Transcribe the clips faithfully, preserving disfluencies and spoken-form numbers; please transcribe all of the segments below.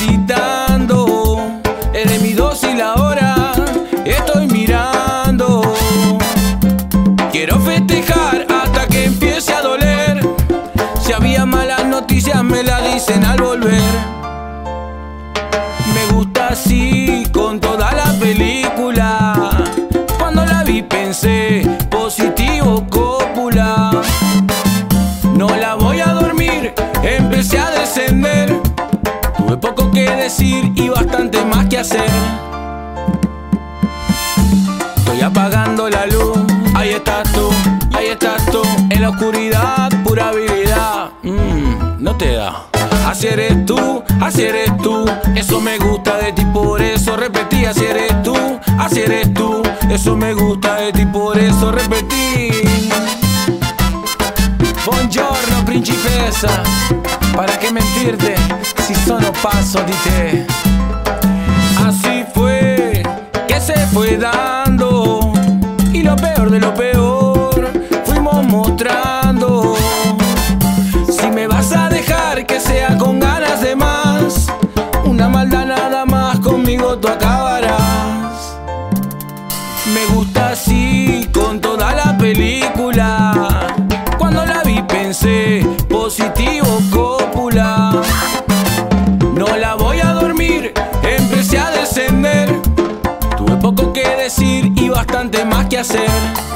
necesitando. Eres mi dosis la hora, estoy mirando. Quiero festejar hasta que empiece a doler. Si había malas noticias me la dicen al volver. Me gusta así con toda la película. Cuando la vi pensé positivo cópula. No la voy a dormir, empecé a descender. Tuve poco que decir y bastante más que hacer. Estoy apagando la luz, ahí estás tú, ahí estás tú. En la oscuridad, pura habilidad, mm, no te da. Así eres tú, así eres tú. Eso me gusta de ti, por eso repetí. Así eres tú, así eres tú. Eso me gusta de ti, por eso repetí. Buongiorno principessa, ¿para qué mentirte si solo paso di te? Así fue que se fue dando, y lo peor de lo peor fuimos mostrando. Si me vas a dejar que sea con ganas de más, una maldad nada más conmigo tú acabarás. Me gusta así con toda la película. Cuando la vi pensé positivo cópula. No la voy a dormir, empecé a descender. Tuve poco que decir y bastante más que hacer.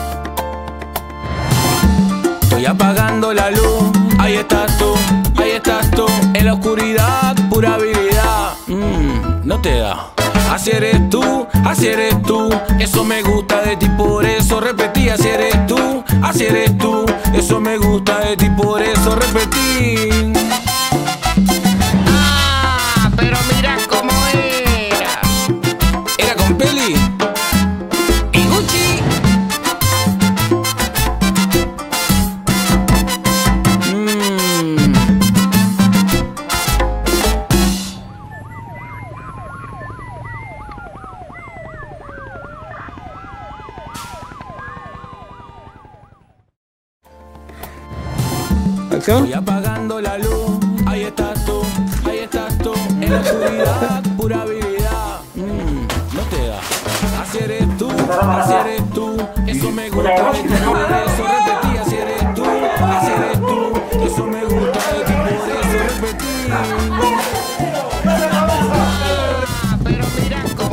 Estoy apagando la luz, ahí estás tú, ahí estás tú. En la oscuridad, pura habilidad, mm, no te da. Así eres tú, así eres tú. Eso me gusta de ti, por eso repetí. Así eres tú, así eres tú. Eso me gusta de ti, por eso repetí. Ah, pero mira cómo era. Era con Peli y Gucci. Mm. ¿Acción? Estoy apagando la luz, ahí estás tú, ahí estás tú. En la oscuridad, pura habilidad, mm, no te da. Así eres tú, así eres tú. Eso me gusta de ti, por eso repetí. Así eres tú, así eres tú. Eso me gusta de ti, por eso repetí. Ah, pero mira cómo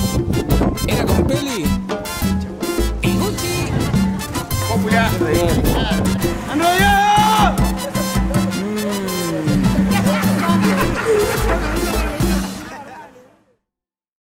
era. Era con Peli y Gucci. Popular.